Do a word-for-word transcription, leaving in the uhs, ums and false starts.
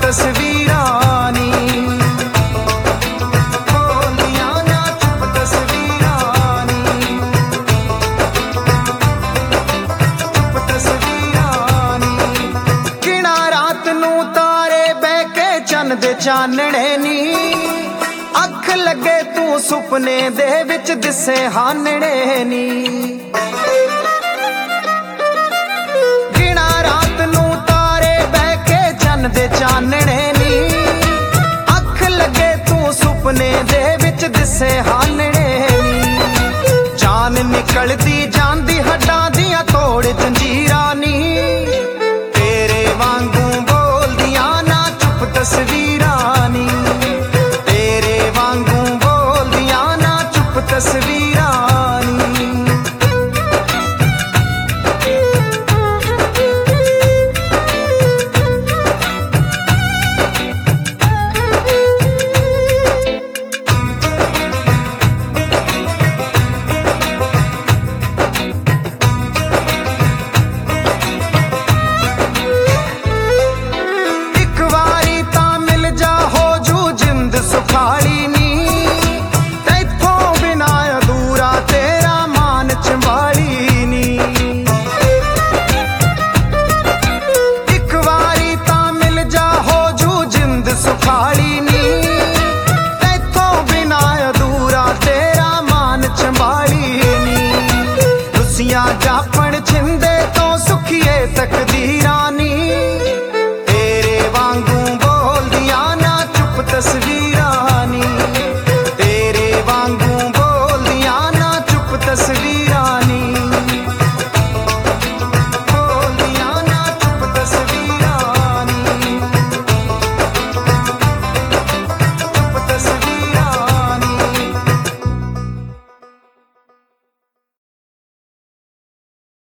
तस्वीरां नी, बोलियां ना चुप तस्वीरां नी, चुप तस्वीरां नी। किना रात नू तारे बह के चन्न दे चानणे नी, अख लगे तू सुपने दे विच दिसे हानणे नी। दे चानणे नी, अख लगे तू सुपने दे विच दिसे हानणे नी। जान निकलदी जांदी हड्डां दियां तोड़ जंजीरां नी, तेरे वांगू बोलदियां ना चुप तस्वीरां नी, तेरे वांगू बोलदियां ना चुप तस्वीरां नी। सुखाली नी, तैथों बिना अधूरा तेरा मान चंबाली नी। इक वारी तां मिल जा हो जू जिंद सुखाली नी, तैथों बिना अधूरा तेरा मान चंबाली नी। तुसियां जापण छिंदे तो सुखिए तक